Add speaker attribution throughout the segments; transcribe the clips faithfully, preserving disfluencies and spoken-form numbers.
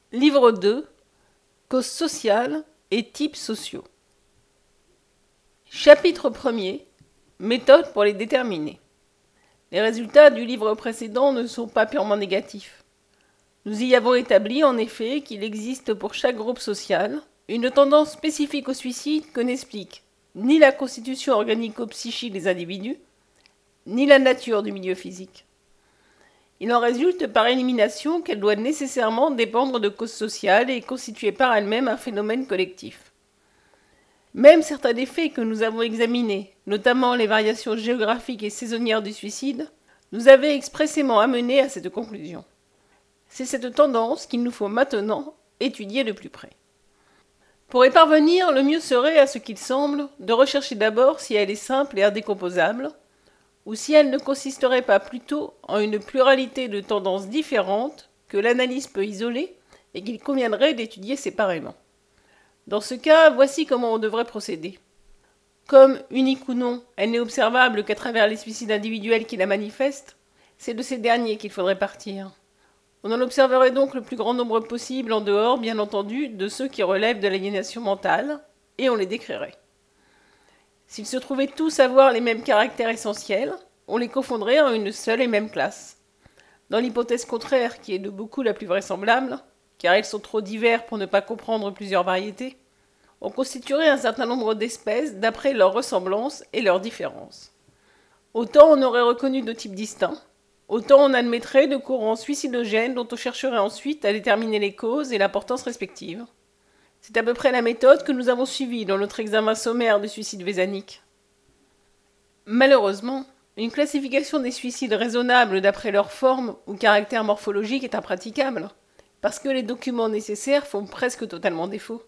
Speaker 1: Livre deux. Causes sociales et types sociaux. Chapitre premier. Méthode pour les déterminer. Les résultats du livre précédent ne sont pas purement négatifs. Nous y avons établi en effet qu'il existe pour chaque groupe social une tendance spécifique au suicide que n'explique ni la constitution organico-psychique des individus, ni la nature du milieu physique. Il en résulte par élimination qu'elle doit nécessairement dépendre de causes sociales et constituer par elle-même un phénomène collectif. Même certains des faits que nous avons examinés, notamment les variations géographiques et saisonnières du suicide, nous avaient expressément amenés à cette conclusion. C'est cette tendance qu'il nous faut maintenant étudier de plus près. Pour y parvenir, le mieux serait, à ce qu'il semble, de rechercher d'abord si elle est simple et indécomposable, ou si elle ne consisterait pas plutôt en une pluralité de tendances différentes que l'analyse peut isoler et qu'il conviendrait d'étudier séparément. Dans ce cas, voici comment on devrait procéder. Comme, unique ou non, elle n'est observable qu'à travers les suicides individuels qui la manifestent, c'est de ces derniers qu'il faudrait partir. On en observerait donc le plus grand nombre possible en dehors, bien entendu, de ceux qui relèvent de l'aliénation mentale, et on les décrirait. S'ils se trouvaient tous avoir les mêmes caractères essentiels, on les confondrait en une seule et même classe. Dans l'hypothèse contraire, qui est de beaucoup la plus vraisemblable, car ils sont trop divers pour ne pas comprendre plusieurs variétés, on constituerait un certain nombre d'espèces d'après leur ressemblance et leurs différences. Autant on aurait reconnu de types distincts, autant on admettrait de courants suicidogènes dont on chercherait ensuite à déterminer les causes et l'importance respectives. C'est à peu près la méthode que nous avons suivie dans notre examen sommaire du suicide vésanique. Malheureusement, une classification des suicides raisonnable d'après leur forme ou caractère morphologique est impraticable, parce que les documents nécessaires font presque totalement défaut.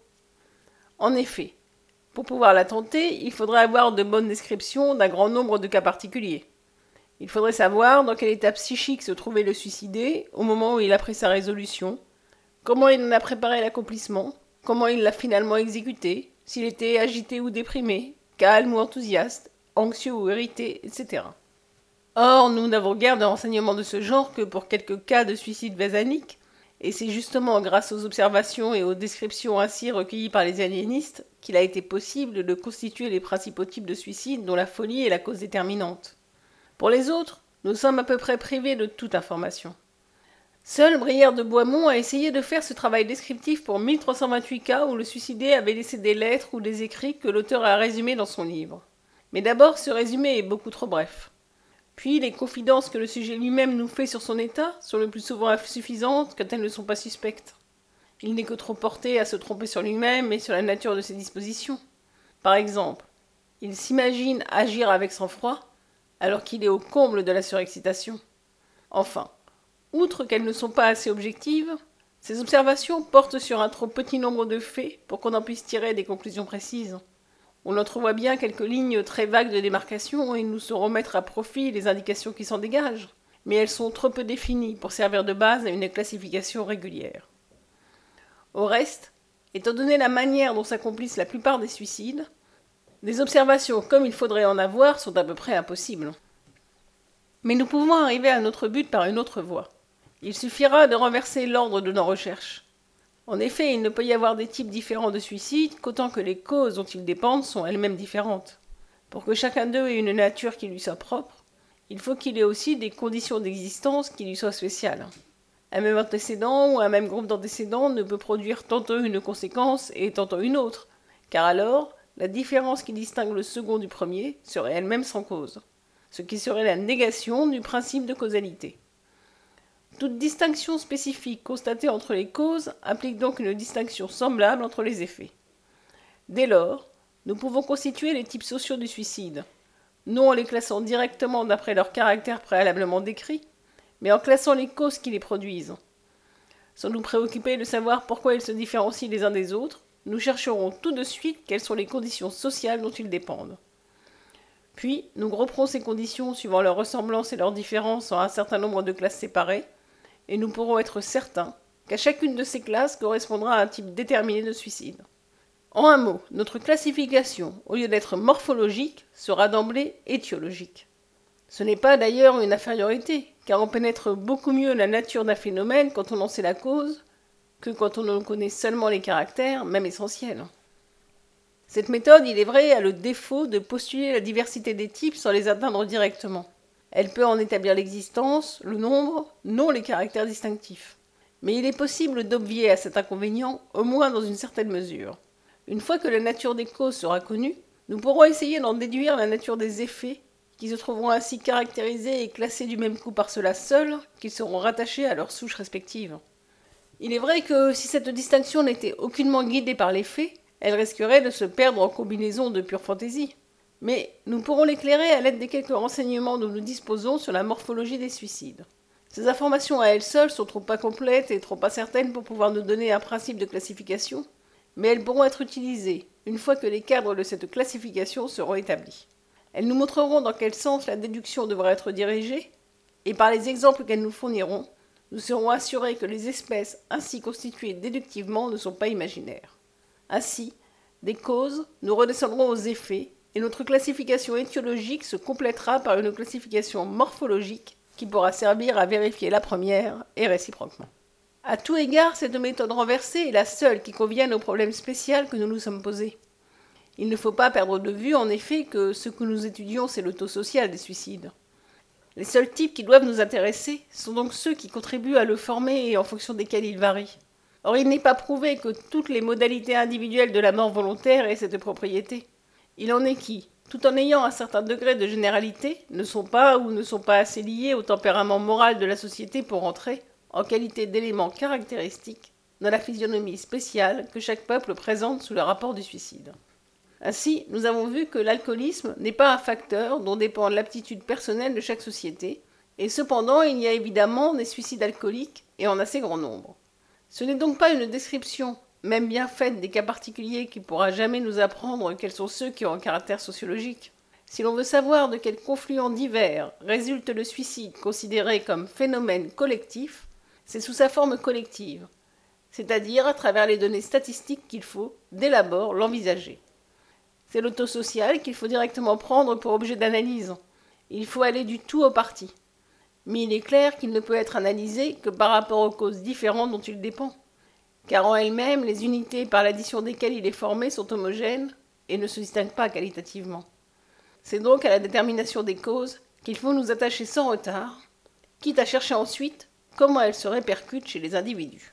Speaker 1: En effet, pour pouvoir la tenter, il faudrait avoir de bonnes descriptions d'un grand nombre de cas particuliers. Il faudrait savoir dans quel état psychique se trouvait le suicidé au moment où il a pris sa résolution, comment il en a préparé l'accomplissement, comment il l'a finalement exécuté, s'il était agité ou déprimé, calme ou enthousiaste, anxieux ou irrité, et cetera. Or, nous n'avons guère de renseignements de ce genre que pour quelques cas de suicide vésanique, et c'est justement grâce aux observations et aux descriptions ainsi recueillies par les aliénistes qu'il a été possible de constituer les principaux types de suicide dont la folie est la cause déterminante. Pour les autres, nous sommes à peu près privés de toute information. Seul Brière de Boismont a essayé de faire ce travail descriptif pour mille trois cent vingt-huit cas où le suicidé avait laissé des lettres ou des écrits que l'auteur a résumés dans son livre. Mais d'abord, ce résumé est beaucoup trop bref. Puis, les confidences que le sujet lui-même nous fait sur son état sont le plus souvent insuffisantes quand elles ne sont pas suspectes. Il n'est que trop porté à se tromper sur lui-même et sur la nature de ses dispositions. Par exemple, il s'imagine agir avec sang-froid alors qu'il est au comble de la surexcitation. Enfin, outre qu'elles ne sont pas assez objectives, ces observations portent sur un trop petit nombre de faits pour qu'on en puisse tirer des conclusions précises. On entrevoit bien quelques lignes très vagues de démarcation et nous saurons mettre à profit les indications qui s'en dégagent, mais elles sont trop peu définies pour servir de base à une classification régulière. Au reste, étant donné la manière dont s'accomplissent la plupart des suicides, des observations comme il faudrait en avoir sont à peu près impossibles. Mais nous pouvons arriver à notre but par une autre voie. Il suffira de renverser l'ordre de nos recherches. En effet, il ne peut y avoir des types différents de suicides qu'autant que les causes dont ils dépendent sont elles-mêmes différentes. Pour que chacun d'eux ait une nature qui lui soit propre, il faut qu'il ait aussi des conditions d'existence qui lui soient spéciales. Un même antécédent ou un même groupe d'antécédents ne peut produire tantôt une conséquence et tantôt une autre, car alors, la différence qui distingue le second du premier serait elle-même sans cause, ce qui serait la négation du principe de causalité. Toute distinction spécifique constatée entre les causes implique donc une distinction semblable entre les effets. Dès lors, nous pouvons constituer les types sociaux du suicide, non en les classant directement d'après leur caractère préalablement décrit, mais en classant les causes qui les produisent. Sans nous préoccuper de savoir pourquoi ils se différencient les uns des autres, nous chercherons tout de suite quelles sont les conditions sociales dont ils dépendent. Puis, nous grouperons ces conditions suivant leur ressemblance et leur différence en un certain nombre de classes séparées, et nous pourrons être certains qu'à chacune de ces classes correspondra à un type déterminé de suicide. En un mot, notre classification, au lieu d'être morphologique, sera d'emblée étiologique. Ce n'est pas d'ailleurs une infériorité, car on pénètre beaucoup mieux la nature d'un phénomène quand on en sait la cause, que quand on en connaît seulement les caractères, même essentiels. Cette méthode, il est vrai, a le défaut de postuler la diversité des types sans les atteindre directement. Elle peut en établir l'existence, le nombre, non les caractères distinctifs. Mais il est possible d'obvier à cet inconvénient, au moins dans une certaine mesure. Une fois que la nature des causes sera connue, nous pourrons essayer d'en déduire la nature des effets, qui se trouveront ainsi caractérisés et classés du même coup par ceux-là seuls, qu'ils seront rattachés à leurs souches respectives. Il est vrai que si cette distinction n'était aucunement guidée par les faits, elle risquerait de se perdre en combinaisons de pure fantaisie. Mais nous pourrons l'éclairer à l'aide des quelques renseignements dont nous disposons sur la morphologie des suicides. Ces informations à elles seules sont trop incomplètes et trop incertaines pour pouvoir nous donner un principe de classification, mais elles pourront être utilisées une fois que les cadres de cette classification seront établis. Elles nous montreront dans quel sens la déduction devra être dirigée, et par les exemples qu'elles nous fourniront, nous serons assurés que les espèces ainsi constituées déductivement ne sont pas imaginaires. Ainsi, des causes, nous redescendrons aux effets, et notre classification étiologique se complétera par une classification morphologique qui pourra servir à vérifier la première et réciproquement. À tout égard, cette méthode renversée est la seule qui convienne au problème spécial que nous nous sommes posés. Il ne faut pas perdre de vue, en effet, que ce que nous étudions, c'est le taux social des suicides. Les seuls types qui doivent nous intéresser sont donc ceux qui contribuent à le former et en fonction desquels il varie. Or, il n'est pas prouvé que toutes les modalités individuelles de la mort volontaire aient cette propriété. Il en est qui, tout en ayant un certain degré de généralité, ne sont pas ou ne sont pas assez liés au tempérament moral de la société pour entrer, en qualité d'éléments caractéristiques, dans la physionomie spéciale que chaque peuple présente sous le rapport du suicide. Ainsi, nous avons vu que l'alcoolisme n'est pas un facteur dont dépend l'aptitude personnelle de chaque société, et cependant il y a évidemment des suicides alcooliques et en assez grand nombre. Ce n'est donc pas une description, même bien faite, des cas particuliers qui pourra jamais nous apprendre quels sont ceux qui ont un caractère sociologique. Si l'on veut savoir de quels confluents divers résulte le suicide considéré comme phénomène collectif, c'est sous sa forme collective, c'est-à-dire à travers les données statistiques qu'il faut, dès l'abord, l'envisager. C'est le taux social qu'il faut directement prendre pour objet d'analyse. Il faut aller du tout au parti. Mais il est clair qu'il ne peut être analysé que par rapport aux causes différentes dont il dépend. Car en elles-mêmes, les unités par l'addition desquelles il est formé sont homogènes et ne se distinguent pas qualitativement. C'est donc à la détermination des causes qu'il faut nous attacher sans retard, quitte à chercher ensuite comment elles se répercutent chez les individus.